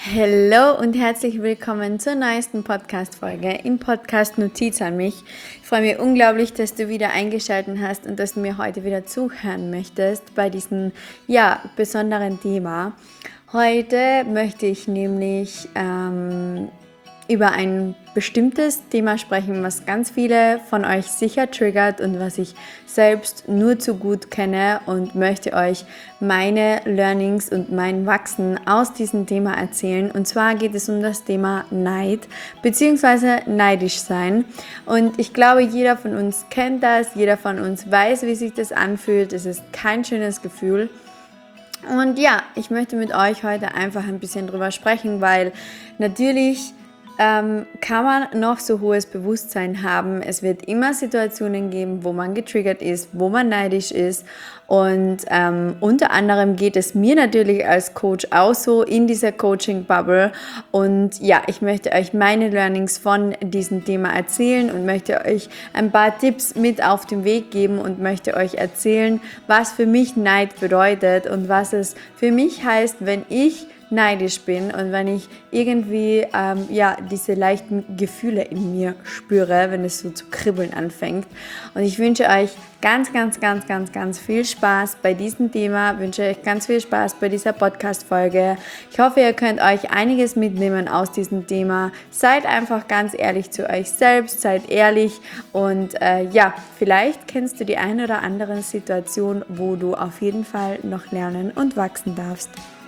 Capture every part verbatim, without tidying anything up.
Hallo und herzlich willkommen zur neuesten Podcast-Folge im Podcast Notiz an mich. Ich freue mich unglaublich, dass du wieder eingeschaltet hast und dass du mir heute wieder zuhören möchtest bei diesem ja, besonderen Thema. Heute möchte ich nämlich ähm, über ein bestimmtes Thema sprechen, was ganz viele von euch sicher triggert und was ich selbst nur zu gut kenne, und möchte euch meine Learnings und mein Wachsen aus diesem Thema erzählen. Und zwar geht es um das Thema Neid bzw. neidisch sein. Und ich glaube, jeder von uns kennt das, jeder von uns weiß, wie sich das anfühlt. Es ist kein schönes Gefühl. Und ja, ich möchte mit euch heute einfach ein bisschen drüber sprechen, weil natürlich Ähm, kann man noch so hohes Bewusstsein haben. Es wird immer Situationen geben, wo man getriggert ist, wo man neidisch ist, und ähm, unter anderem geht es mir natürlich als Coach auch so in dieser Coaching-Bubble. Und ja, ich möchte euch meine Learnings von diesem Thema erzählen und möchte euch ein paar Tipps mit auf den Weg geben und möchte euch erzählen, was für mich Neid bedeutet und was es für mich heißt, wenn ich neidisch bin und wenn ich irgendwie ähm, ja, diese leichten Gefühle in mir spüre, wenn es so zu kribbeln anfängt. Und ich wünsche euch ganz, ganz, ganz, ganz, ganz viel Spaß bei diesem Thema, wünsche euch ganz viel Spaß bei dieser Podcast-Folge. Ich hoffe, ihr könnt euch einiges mitnehmen aus diesem Thema. Seid einfach ganz ehrlich zu euch selbst, seid ehrlich und äh, ja, vielleicht kennst du die eine oder andere Situation, wo du auf jeden Fall noch lernen und wachsen darfst.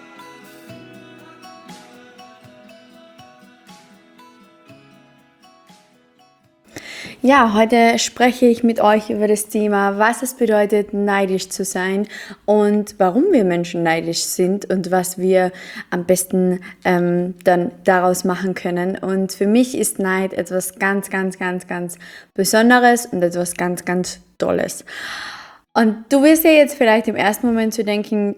Ja, heute spreche ich mit euch über das Thema, was es bedeutet, neidisch zu sein und warum wir Menschen neidisch sind und was wir am besten ähm, dann daraus machen können. Und für mich ist Neid etwas ganz, ganz, ganz, ganz Besonderes und etwas ganz, ganz Tolles. Und du wirst ja jetzt vielleicht im ersten Moment zu denken,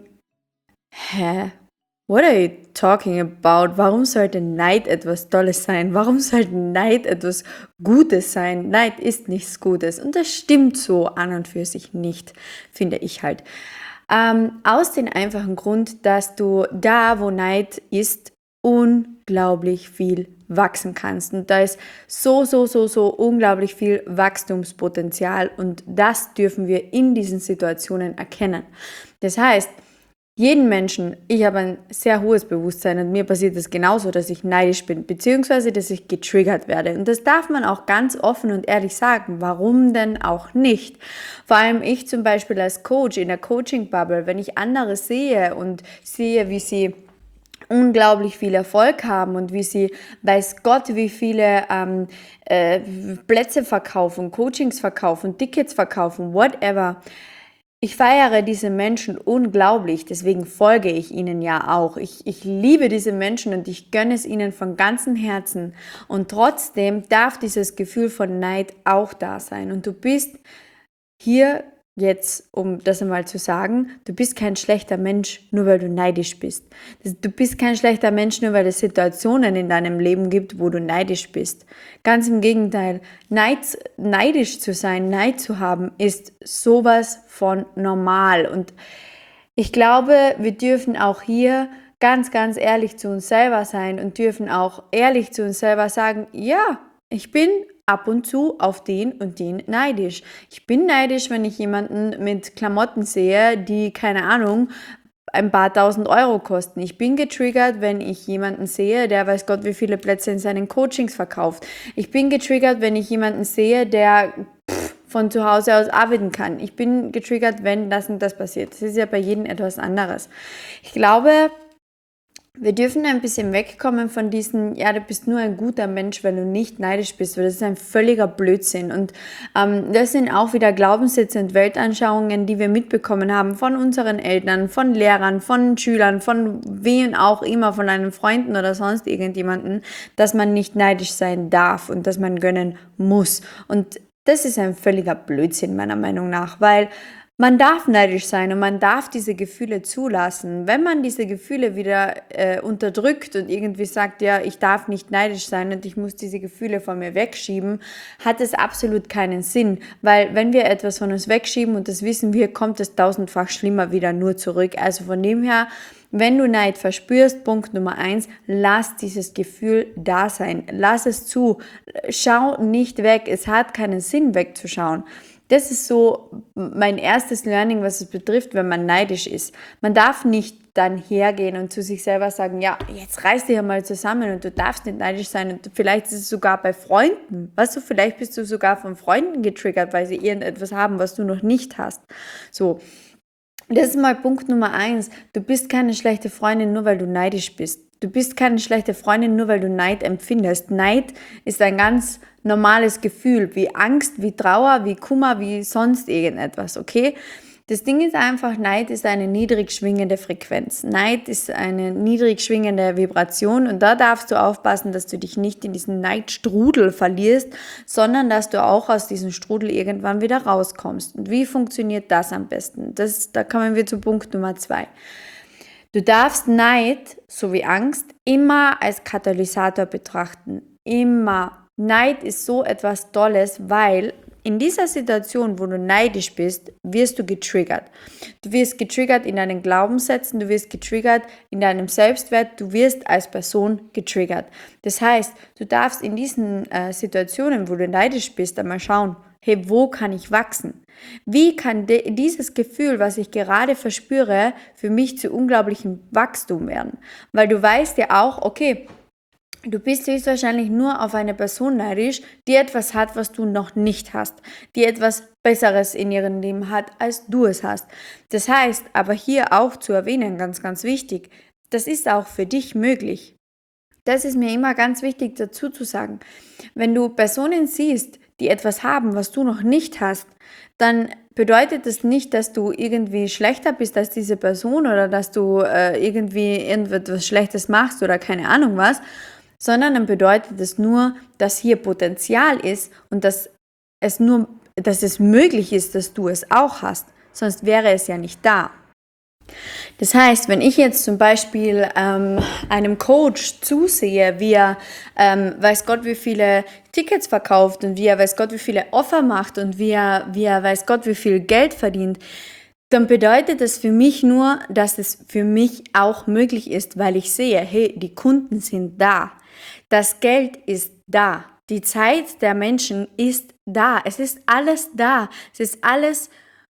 hä? What are you talking about? Warum sollte Neid etwas Tolles sein? Warum sollte Neid etwas Gutes sein? Neid ist nichts Gutes. Und das stimmt so an und für sich nicht, finde ich halt. Ähm, aus dem einfachen Grund, dass du da, wo Neid ist, unglaublich viel wachsen kannst. Und da ist so, so, so, so unglaublich viel Wachstumspotenzial. Und das dürfen wir in diesen Situationen erkennen. Das heißt, jeden Menschen, ich habe ein sehr hohes Bewusstsein und mir passiert es genauso, dass ich neidisch bin, beziehungsweise dass ich getriggert werde. Und das darf man auch ganz offen und ehrlich sagen. Warum denn auch nicht? Vor allem ich zum Beispiel als Coach in der Coaching-Bubble, wenn ich andere sehe und sehe, wie sie unglaublich viel Erfolg haben und wie sie, weiß Gott, wie viele ähm, äh, Plätze verkaufen, Coachings verkaufen, Tickets verkaufen, whatever. Ich feiere diese Menschen unglaublich, deswegen folge ich ihnen ja auch. Ich, ich liebe diese Menschen und ich gönne es ihnen von ganzem Herzen. Und trotzdem darf dieses Gefühl von Neid auch da sein. Und du bist hier jetzt, um das einmal zu sagen, du bist kein schlechter Mensch, nur weil du neidisch bist. Du bist kein schlechter Mensch, nur weil es Situationen in deinem Leben gibt, wo du neidisch bist. Ganz im Gegenteil, Neid, neidisch zu sein, Neid zu haben, ist sowas von normal. Und ich glaube, wir dürfen auch hier ganz, ganz ehrlich zu uns selber sein und dürfen auch ehrlich zu uns selber sagen, ja, ich bin ab und zu auf den und den neidisch. Ich bin neidisch, wenn ich jemanden mit Klamotten sehe, die, keine Ahnung, ein paar tausend Euro kosten. Ich bin getriggert, wenn ich jemanden sehe, der weiß Gott, wie viele Plätze in seinen Coachings verkauft. Ich bin getriggert, wenn ich jemanden sehe, der pff, von zu Hause aus arbeiten kann. Ich bin getriggert, wenn das und das passiert. Das ist ja bei jedem etwas anderes. Ich glaube, wir dürfen ein bisschen wegkommen von diesem, ja, du bist nur ein guter Mensch, weil du nicht neidisch bist, weil das ist ein völliger Blödsinn. Und ähm, das sind auch wieder Glaubenssätze und Weltanschauungen, die wir mitbekommen haben von unseren Eltern, von Lehrern, von Schülern, von wem auch immer, von deinen Freunden oder sonst irgendjemanden, dass man nicht neidisch sein darf und dass man gönnen muss. Und das ist ein völliger Blödsinn meiner Meinung nach, weil Man darf neidisch sein und man darf diese Gefühle zulassen. Wenn man diese Gefühle wieder äh, unterdrückt und irgendwie sagt, ja, ich darf nicht neidisch sein und ich muss diese Gefühle von mir wegschieben, hat es absolut keinen Sinn. Weil wenn wir etwas von uns wegschieben und das wissen wir, kommt es tausendfach schlimmer wieder nur zurück. Also von dem her, wenn du Neid verspürst, Punkt Nummer eins, lass dieses Gefühl da sein. Lass es zu. Schau nicht weg. Es hat keinen Sinn wegzuschauen. Das ist so mein erstes Learning, was es betrifft, wenn man neidisch ist. Man darf nicht dann hergehen und zu sich selber sagen, ja, jetzt reiß dich ja mal zusammen und du darfst nicht neidisch sein. Und vielleicht ist es sogar bei Freunden. Weißt du, vielleicht bist du sogar von Freunden getriggert, weil sie irgendetwas haben, was du noch nicht hast. So. Das ist mal Punkt Nummer eins. Du bist keine schlechte Freundin, nur weil du neidisch bist. Du bist keine schlechte Freundin, nur weil du Neid empfindest. Neid ist ein ganz normales Gefühl, wie Angst, wie Trauer, wie Kummer, wie sonst irgendetwas, okay? Das Ding ist einfach, Neid ist eine niedrig schwingende Frequenz. Neid ist eine niedrig schwingende Vibration und da darfst du aufpassen, dass du dich nicht in diesen Neidstrudel verlierst, sondern dass du auch aus diesem Strudel irgendwann wieder rauskommst. Und wie funktioniert das am besten? Das, da kommen wir zu Punkt Nummer zwei. Du darfst Neid sowie Angst immer als Katalysator betrachten. Immer. Neid ist so etwas Tolles, weil in dieser Situation, wo du neidisch bist, wirst du getriggert. Du wirst getriggert in deinen Glaubenssätzen, du wirst getriggert in deinem Selbstwert, du wirst als Person getriggert. Das heißt, du darfst in diesen äh, Situationen, wo du neidisch bist, einmal schauen, hey, wo kann ich wachsen? Wie kann de- dieses Gefühl, was ich gerade verspüre, für mich zu unglaublichem Wachstum werden? Weil du weißt ja auch, okay, du bist höchstwahrscheinlich nur auf eine Person neidisch, die etwas hat, was du noch nicht hast, die etwas Besseres in ihrem Leben hat, als du es hast. Das heißt, aber hier auch zu erwähnen, ganz, ganz wichtig, das ist auch für dich möglich. Das ist mir immer ganz wichtig dazu zu sagen. Wenn du Personen siehst, die etwas haben, was du noch nicht hast, dann bedeutet das nicht, dass du irgendwie schlechter bist als diese Person oder dass du äh, irgendwie irgendetwas Schlechtes machst oder keine Ahnung was, sondern dann bedeutet es nur, dass hier Potenzial ist und dass es nur, dass es möglich ist, dass du es auch hast. Sonst wäre es ja nicht da. Das heißt, wenn ich jetzt zum Beispiel ähm, einem Coach zusehe, wie er ähm, weiß Gott wie viele Tickets verkauft und wie er weiß Gott wie viele Offer macht und wie er, wie er weiß Gott wie viel Geld verdient, dann bedeutet das für mich nur, dass es für mich auch möglich ist, weil ich sehe, hey, die Kunden sind da. Das Geld ist da. Die Zeit der Menschen ist da. Es ist alles da. Es ist alles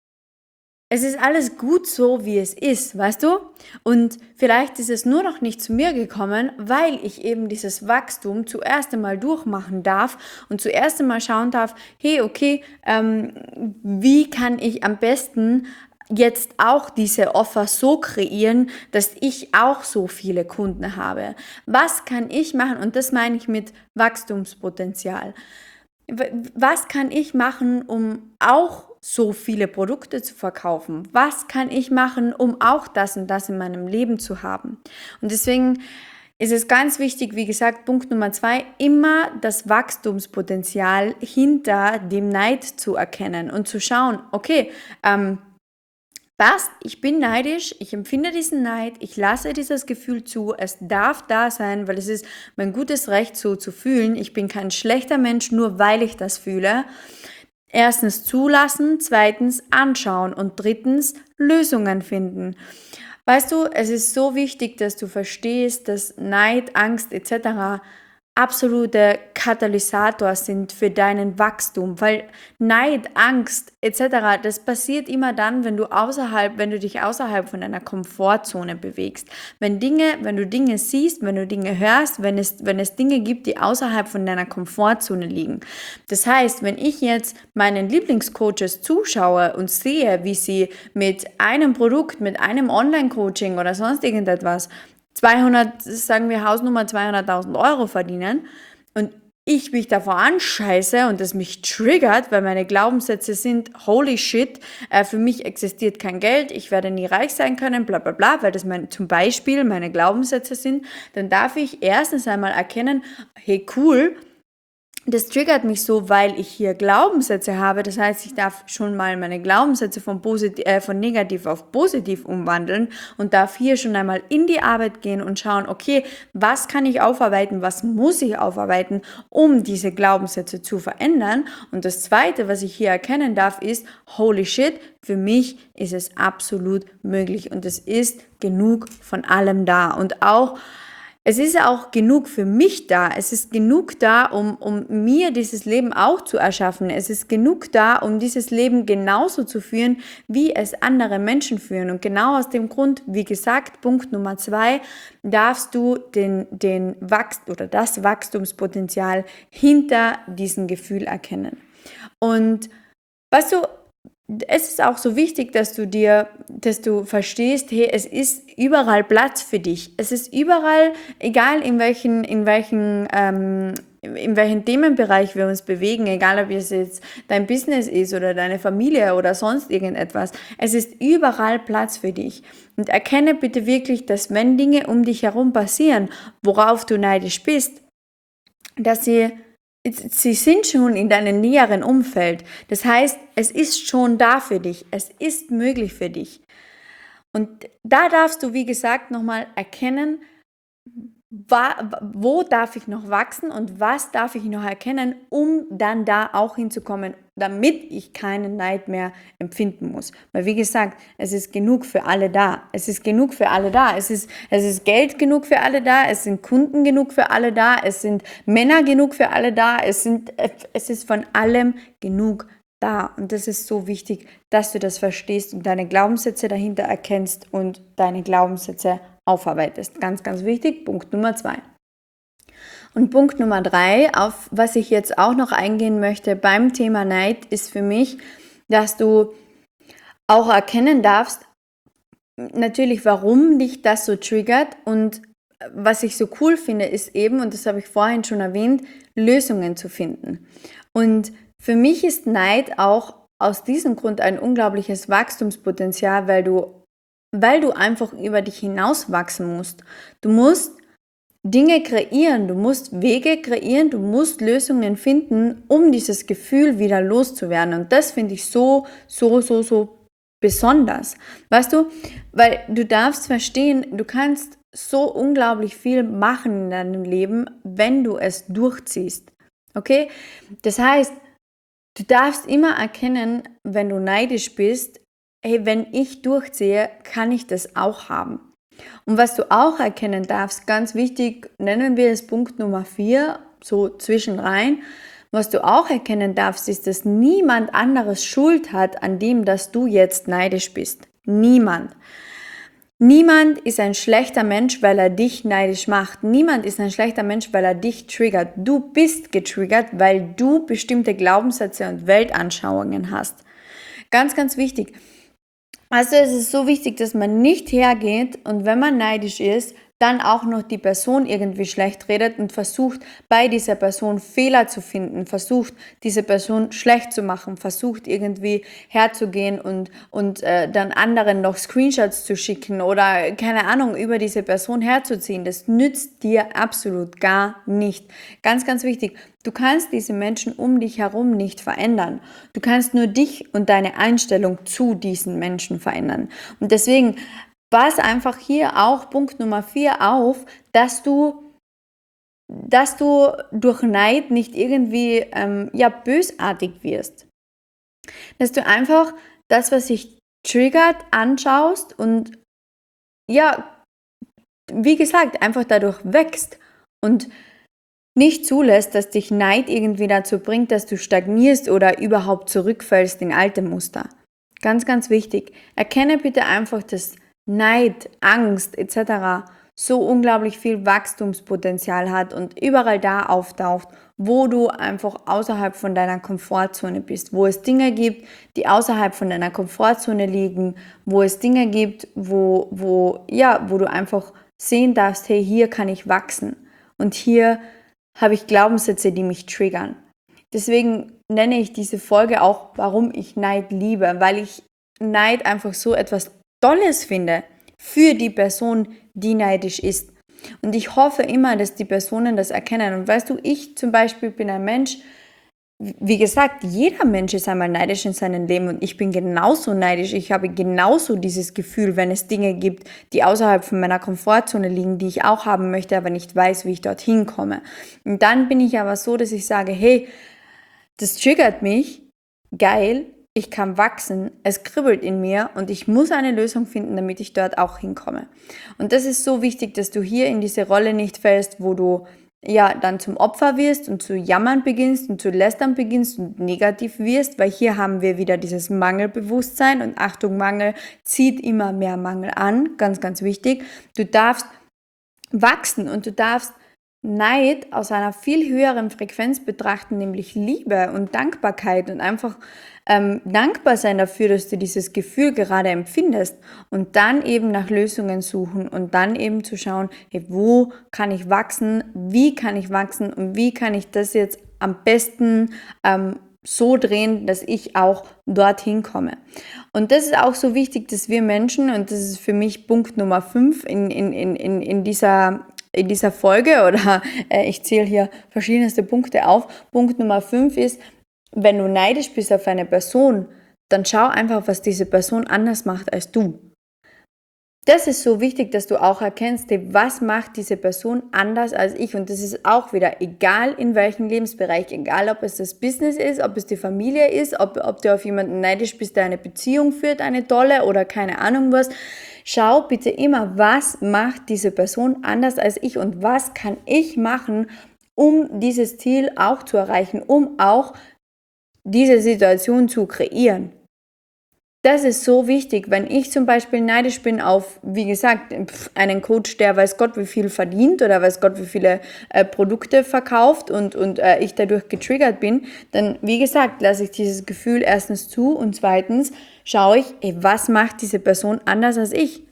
Es ist alles gut so, wie es ist, weißt du? Und vielleicht ist es nur noch nicht zu mir gekommen, weil ich eben dieses Wachstum zuerst einmal durchmachen darf und zuerst einmal schauen darf, hey, okay, ähm, wie kann ich am besten jetzt auch diese Offer so kreieren, dass ich auch so viele Kunden habe? Was kann ich machen? Und das meine ich mit Wachstumspotenzial. Was kann ich machen, um auch so viele Produkte zu verkaufen? Was kann ich machen, um auch das und das in meinem Leben zu haben? Und deswegen ist es ganz wichtig, wie gesagt, Punkt Nummer zwei, immer das Wachstumspotenzial hinter dem Neid zu erkennen und zu schauen, okay, ähm, passt, ich bin neidisch, ich empfinde diesen Neid, ich lasse dieses Gefühl zu, es darf da sein, weil es ist mein gutes Recht, so zu fühlen. Ich bin kein schlechter Mensch, nur weil ich das fühle. Erstens zulassen, zweitens anschauen und drittens Lösungen finden. Weißt du, es ist so wichtig, dass du verstehst, dass Neid, Angst et cetera absolute Katalysator sind für deinen Wachstum, weil Neid, Angst et cetera, das passiert immer dann, wenn du außerhalb, wenn du dich außerhalb von deiner Komfortzone bewegst. Wenn Dinge, wenn du Dinge siehst, wenn du Dinge hörst, wenn es, wenn es Dinge gibt, die außerhalb von deiner Komfortzone liegen. Das heißt, wenn ich jetzt meinen Lieblingscoaches zuschaue und sehe, wie sie mit einem Produkt, mit einem Online-Coaching oder sonst irgendetwas zweihundert, sagen wir Hausnummer zweihunderttausend Euro verdienen und ich mich davor anscheiße und das mich triggert, weil meine Glaubenssätze sind, holy shit, äh, für mich existiert kein Geld, ich werde nie reich sein können, bla bla bla, weil das mein, zum Beispiel meine Glaubenssätze sind, dann darf ich erstens einmal erkennen, hey cool, das triggert mich so, weil ich hier Glaubenssätze habe. Das heißt, ich darf schon mal meine Glaubenssätze von, posit- äh, von negativ auf positiv umwandeln und darf hier schon einmal in die Arbeit gehen und schauen, okay, was kann ich aufarbeiten, was muss ich aufarbeiten, um diese Glaubenssätze zu verändern. Und das Zweite, was ich hier erkennen darf, ist, holy shit, für mich ist es absolut möglich und es ist genug von allem da. Und auch es ist auch genug für mich da. Es ist genug da, um, um mir dieses Leben auch zu erschaffen. Es ist genug da, um dieses Leben genauso zu führen, wie es andere Menschen führen. Und genau aus dem Grund, wie gesagt, Punkt Nummer zwei, darfst du den, den Wachst- oder das Wachstumspotenzial hinter diesem Gefühl erkennen. Und weißt du, es ist auch so wichtig, dass du dir, dass du verstehst, hey, es ist überall Platz für dich. Es ist überall, egal in welchen, in welchen, ähm, in welchen Themenbereich wir uns bewegen, egal ob es jetzt dein Business ist oder deine Familie oder sonst irgendetwas. Es ist überall Platz für dich. Und erkenne bitte wirklich, dass wenn Dinge um dich herum passieren, worauf du neidisch bist, dass sie Sie sind schon in deinem näheren Umfeld. Das heißt, es ist schon da für dich. Es ist möglich für dich. Und da darfst du, wie gesagt, nochmal erkennen, wo darf ich noch wachsen und was darf ich noch erkennen, um dann da auch hinzukommen, damit ich keinen Neid mehr empfinden muss. Weil wie gesagt, es ist genug für alle da. Es ist genug für alle da. Es ist, es ist Geld genug für alle da. Es sind Kunden genug für alle da. Es sind Männer genug für alle da. Es, sind, es ist von allem genug da. Und das ist so wichtig, dass du das verstehst und deine Glaubenssätze dahinter erkennst und deine Glaubenssätze aufarbeitest. Ganz, ganz wichtig. Punkt Nummer zwei. Und Punkt Nummer drei, auf was ich jetzt auch noch eingehen möchte beim Thema Neid, ist für mich, dass du auch erkennen darfst, natürlich, warum dich das so triggert. Und was ich so cool finde, ist eben, und das habe ich vorhin schon erwähnt, Lösungen zu finden. Und für mich ist Neid auch aus diesem Grund ein unglaubliches Wachstumspotenzial, weil du weil du einfach über dich hinaus wachsen musst. Du musst Dinge kreieren, du musst Wege kreieren, du musst Lösungen finden, um dieses Gefühl wieder loszuwerden. Und das finde ich so, so, so, so besonders. Weißt du, weil du darfst verstehen, du kannst so unglaublich viel machen in deinem Leben, wenn du es durchziehst. Okay? Das heißt, du darfst immer erkennen, wenn du neidisch bist, hey, wenn ich durchziehe, kann ich das auch haben. Und was du auch erkennen darfst, ganz wichtig, nennen wir es Punkt Nummer vier, so zwischenrein, was du auch erkennen darfst, ist, dass niemand anderes Schuld hat an dem, dass du jetzt neidisch bist. Niemand. Niemand ist ein schlechter Mensch, weil er dich neidisch macht. Niemand ist ein schlechter Mensch, weil er dich triggert. Du bist getriggert, weil du bestimmte Glaubenssätze und Weltanschauungen hast. Ganz, ganz wichtig. Also es ist so wichtig, dass man nicht hergeht und wenn man neidisch ist, dann auch noch die Person irgendwie schlecht redet und versucht, bei dieser Person Fehler zu finden, versucht, diese Person schlecht zu machen, versucht irgendwie herzugehen und, und äh, dann anderen noch Screenshots zu schicken oder, keine Ahnung, über diese Person herzuziehen. Das nützt dir absolut gar nicht. Ganz, ganz wichtig, du kannst diese Menschen um dich herum nicht verändern. Du kannst nur dich und deine Einstellung zu diesen Menschen verändern. Und deswegen pass einfach hier auch Punkt Nummer vier auf, dass du, dass du durch Neid nicht irgendwie ähm, ja, bösartig wirst. Dass du einfach das, was dich triggert, anschaust und ja, wie gesagt, einfach dadurch wächst und nicht zulässt, dass dich Neid irgendwie dazu bringt, dass du stagnierst oder überhaupt zurückfällst in alte Muster. Ganz, ganz wichtig. Erkenne bitte einfach, dass Neid, Angst et cetera so unglaublich viel Wachstumspotenzial hat und überall da auftaucht, wo du einfach außerhalb von deiner Komfortzone bist, wo es Dinge gibt, die außerhalb von deiner Komfortzone liegen, wo es Dinge gibt, wo, wo, ja, wo du einfach sehen darfst, hey, hier kann ich wachsen und hier habe ich Glaubenssätze, die mich triggern. Deswegen nenne ich diese Folge auch, warum ich Neid liebe, weil ich Neid einfach so etwas Tolles finde für die Person, die neidisch ist. Und ich hoffe immer, dass die Personen das erkennen. Und weißt du, ich zum Beispiel bin ein Mensch, wie gesagt, jeder Mensch ist einmal neidisch in seinem Leben und ich bin genauso neidisch. Ich habe genauso dieses Gefühl, wenn es Dinge gibt, die außerhalb von meiner Komfortzone liegen, die ich auch haben möchte, aber nicht weiß, wie ich dorthin komme. Und dann bin ich aber so, dass ich sage, hey, das triggert mich, geil, ich kann wachsen, es kribbelt in mir und ich muss eine Lösung finden, damit ich dort auch hinkomme. Und das ist so wichtig, dass du hier in diese Rolle nicht fällst, wo du ja dann zum Opfer wirst und zu jammern beginnst und zu lästern beginnst und negativ wirst, weil hier haben wir wieder dieses Mangelbewusstsein und Achtung, Mangel zieht immer mehr Mangel an, ganz, ganz wichtig. Du darfst wachsen und du darfst Neid aus einer viel höheren Frequenz betrachten, nämlich Liebe und Dankbarkeit und einfach ähm, dankbar sein dafür, dass du dieses Gefühl gerade empfindest und dann eben nach Lösungen suchen und dann eben zu schauen, hey, wo kann ich wachsen, wie kann ich wachsen und wie kann ich das jetzt am besten ähm, so drehen, dass ich auch dorthin komme. Und das ist auch so wichtig, dass wir Menschen, und das ist für mich Punkt Nummer fünf in, in, in, in, in dieser in dieser Folge oder äh, ich zähle hier verschiedenste Punkte auf. Punkt Nummer fünf ist, wenn du neidisch bist auf eine Person, dann schau einfach, was diese Person anders macht als du. Das ist so wichtig, dass du auch erkennst, was macht diese Person anders als ich. Und das ist auch wieder egal in welchem Lebensbereich, egal ob es das Business ist, ob es die Familie ist, ob, ob du auf jemanden neidisch bist, der eine Beziehung führt, eine tolle oder keine Ahnung was. Schau bitte immer, was macht diese Person anders als ich und was kann ich machen, um dieses Ziel auch zu erreichen, um auch diese Situation zu kreieren. Das ist so wichtig, wenn ich zum Beispiel neidisch bin auf, wie gesagt, einen Coach, der weiß Gott wie viel verdient oder weiß Gott wie viele äh, Produkte verkauft und, und äh, ich dadurch getriggert bin, dann, wie gesagt, lasse ich dieses Gefühl erstens zu und zweitens schaue ich, ey, was macht diese Person anders als ich?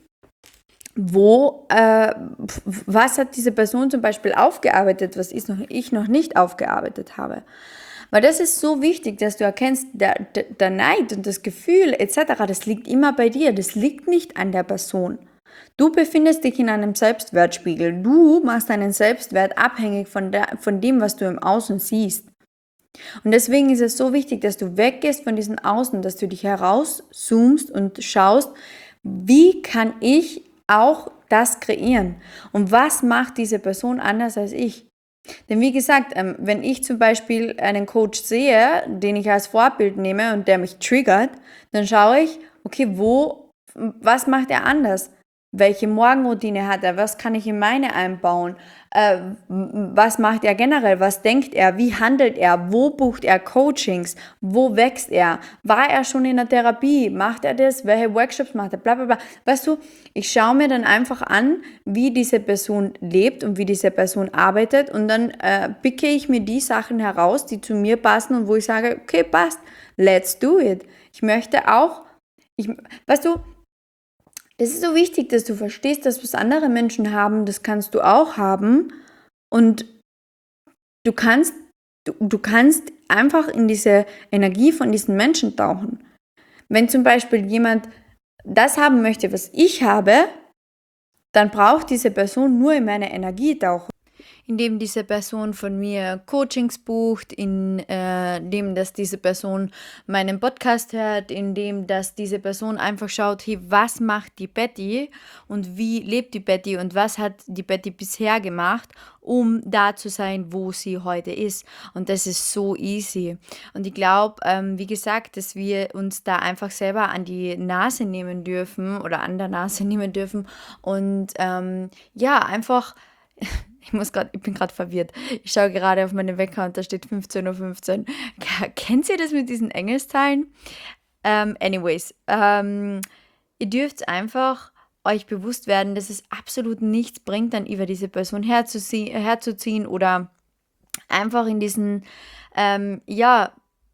Wo, äh, was hat diese Person zum Beispiel aufgearbeitet, was ich noch, ich noch nicht aufgearbeitet habe? Weil das ist so wichtig, dass du erkennst, der, der, der Neid und das Gefühl et cetera, das liegt immer bei dir, das liegt nicht an der Person. Du befindest dich in einem Selbstwertspiegel, du machst deinen Selbstwert abhängig von, der, von dem, was du im Außen siehst. Und deswegen ist es so wichtig, dass du weggehst von diesem Außen, dass du dich herauszoomst und schaust, wie kann ich auch das kreieren? Und was macht diese Person anders als ich? Denn wie gesagt, ähm, wenn ich zum Beispiel einen Coach sehe, den ich als Vorbild nehme und der mich triggert, dann schaue ich, okay, wo, was macht er anders? Welche Morgenroutine hat er? Was kann ich in meine einbauen? Äh, was macht er generell? Was denkt er? Wie handelt er? Wo bucht er Coachings? Wo wächst er? War er schon in der Therapie? Macht er das? Welche Workshops macht er? Blablabla. Weißt du, ich schaue mir dann einfach an, wie diese Person lebt und wie diese Person arbeitet und dann äh, picke ich mir die Sachen heraus, die zu mir passen und wo ich sage, okay, passt, let's do it. Ich möchte auch, ich, weißt du, es ist so wichtig, dass du verstehst, dass was andere Menschen haben, das kannst du auch haben und du kannst, du, du kannst einfach in diese Energie von diesen Menschen tauchen. Wenn zum Beispiel jemand das haben möchte, was ich habe, dann braucht diese Person nur in meine Energie tauchen. Indem diese Person von mir Coachings bucht, indem dass diese Person meinen Podcast hört, indem dass diese Person einfach schaut, hey, was macht die Betty und wie lebt die Betty und was hat die Betty bisher gemacht, um da zu sein, wo sie heute ist. Und das ist so easy. Und ich glaube, ähm, wie gesagt, dass wir uns da einfach selber an die Nase nehmen dürfen oder an der Nase nehmen dürfen und ähm, ja, einfach... Ich muss grad, ich bin gerade verwirrt. Ich schaue gerade auf meine Wecker und da steht fünfzehn Uhr fünfzehn. Kennt ihr das mit diesen Engelszahlen? Ähm, anyways, ähm, ihr dürft einfach euch bewusst werden, dass es absolut nichts bringt, dann über diese Person herzuzie- herzuziehen oder einfach in diesen, ähm, ja,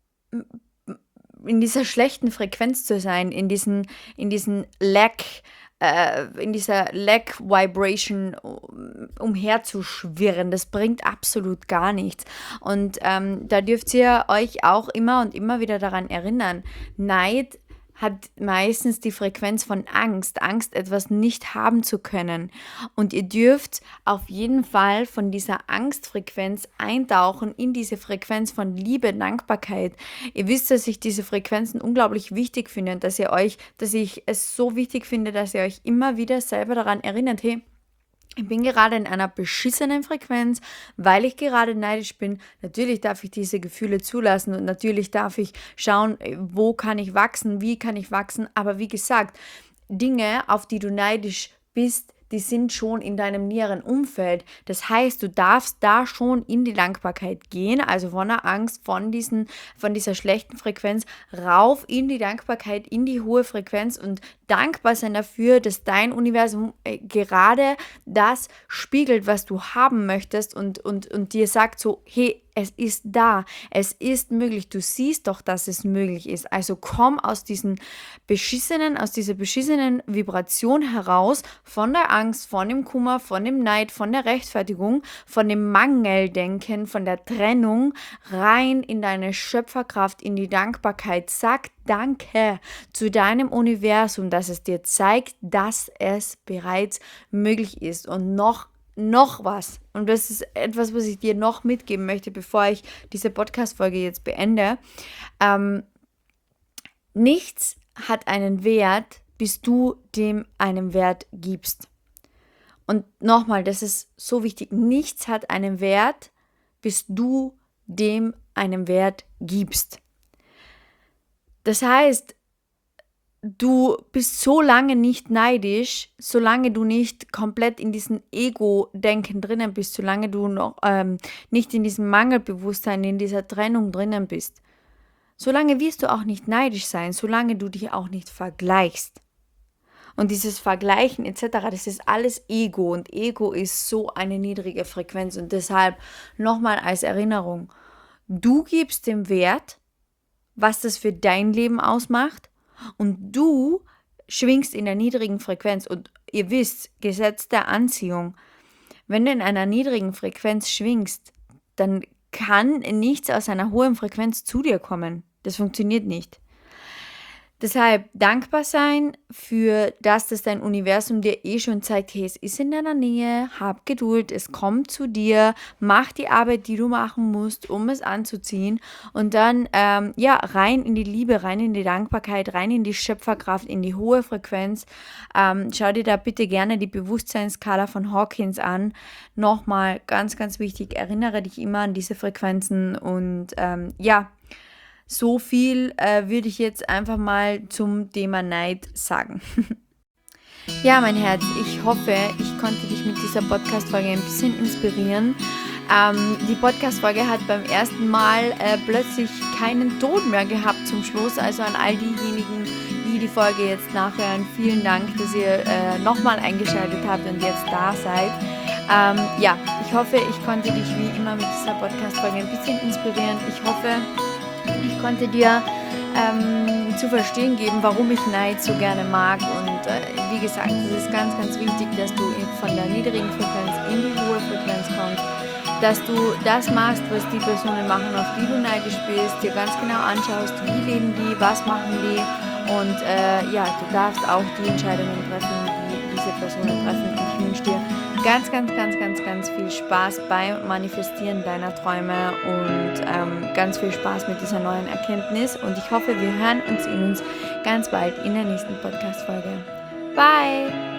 in dieser schlechten Frequenz zu sein, in diesen, in diesen Lack, äh, in dieser Lack Vibration umherzuschwirren. Das bringt absolut gar nichts. Und ähm, da dürft ihr euch auch immer und immer wieder daran erinnern, Neid hat meistens die Frequenz von Angst, Angst, etwas nicht haben zu können. Und ihr dürft auf jeden Fall von dieser Angstfrequenz eintauchen in diese Frequenz von Liebe, Dankbarkeit. Ihr wisst, dass ich diese Frequenzen unglaublich wichtig finde und dass ihr euch, dass ich es so wichtig finde, dass ihr euch immer wieder selber daran erinnert, hey, ich bin gerade in einer beschissenen Frequenz, weil ich gerade neidisch bin. Natürlich darf ich diese Gefühle zulassen und natürlich darf ich schauen, wo kann ich wachsen, wie kann ich wachsen. Aber wie gesagt, Dinge, auf die du neidisch bist, die sind schon in deinem näheren Umfeld. Das heißt, du darfst da schon in die Dankbarkeit gehen, also von der Angst, von, diesen, von dieser schlechten Frequenz rauf in die Dankbarkeit, in die hohe Frequenz und dankbar sein dafür, dass dein Universum äh, gerade das spiegelt, was du haben möchtest und, und, und dir sagt so, hey, es ist da, es ist möglich, du siehst doch, dass es möglich ist. Also komm aus diesen beschissenen, aus dieser beschissenen Vibration heraus, von der Angst, von dem Kummer, von dem Neid, von der Rechtfertigung, von dem Mangeldenken, von der Trennung, rein in deine Schöpferkraft, in die Dankbarkeit. Sag Danke zu deinem Universum, dass es dir zeigt, dass es bereits möglich ist. Und noch Noch was, und das ist etwas, was ich dir noch mitgeben möchte, bevor ich diese Podcast-Folge jetzt beende. Ähm, nichts hat einen Wert, bis du dem einen Wert gibst. Und nochmal, das ist so wichtig, nichts hat einen Wert, bis du dem einen Wert gibst. Das heißt, du bist so lange nicht neidisch, solange du nicht komplett in diesem Ego-Denken drinnen bist, solange du noch ähm, nicht in diesem Mangelbewusstsein, in dieser Trennung drinnen bist. Solange wirst du auch nicht neidisch sein, solange du dich auch nicht vergleichst. Und dieses Vergleichen et cetera, das ist alles Ego und Ego ist so eine niedrige Frequenz und deshalb nochmal als Erinnerung, du gibst dem Wert, was das für dein Leben ausmacht. Und du schwingst in der niedrigen Frequenz und ihr wisst, Gesetz der Anziehung, wenn du in einer niedrigen Frequenz schwingst, dann kann nichts aus einer hohen Frequenz zu dir kommen. Das funktioniert nicht. Deshalb dankbar sein für das, dass dein Universum dir eh schon zeigt, hey, es ist in deiner Nähe, hab Geduld, es kommt zu dir, mach die Arbeit, die du machen musst, um es anzuziehen und dann ähm, ja rein in die Liebe, rein in die Dankbarkeit, rein in die Schöpferkraft, in die hohe Frequenz. Ähm, schau dir da bitte gerne die Bewusstseinsskala von Hawkins an. Nochmal ganz, ganz wichtig, erinnere dich immer an diese Frequenzen und ähm, ja, so viel äh, würde ich jetzt einfach mal zum Thema Neid sagen. Ja, mein Herz, ich hoffe, ich konnte dich mit dieser Podcast-Folge ein bisschen inspirieren. Ähm, die Podcast-Folge hat beim ersten Mal äh, plötzlich keinen Ton mehr gehabt zum Schluss. Also an all diejenigen, die die Folge jetzt nachhören, vielen Dank, dass ihr äh, nochmal eingeschaltet habt und jetzt da seid. Ähm, ja, ich hoffe, ich konnte dich wie immer mit dieser Podcast-Folge ein bisschen inspirieren. Ich hoffe, ich konnte dir ähm, zu verstehen geben, warum ich Neid so gerne mag. Und äh, wie gesagt, es ist ganz, ganz wichtig, dass du von der niedrigen Frequenz in die hohe Frequenz kommst, dass du das machst, was die Personen machen, auf die du neidisch bist, dir ganz genau anschaust, wie leben die, was machen die. Und äh, ja, du darfst auch die Entscheidungen treffen, die diese Personen treffen. Und ich wünsche dir ganz, ganz, ganz, ganz, ganz viel Spaß beim Manifestieren deiner Träume und ähm, ganz viel Spaß mit dieser neuen Erkenntnis. Und ich hoffe, wir hören uns in uns ganz bald in der nächsten Podcast-Folge. Bye!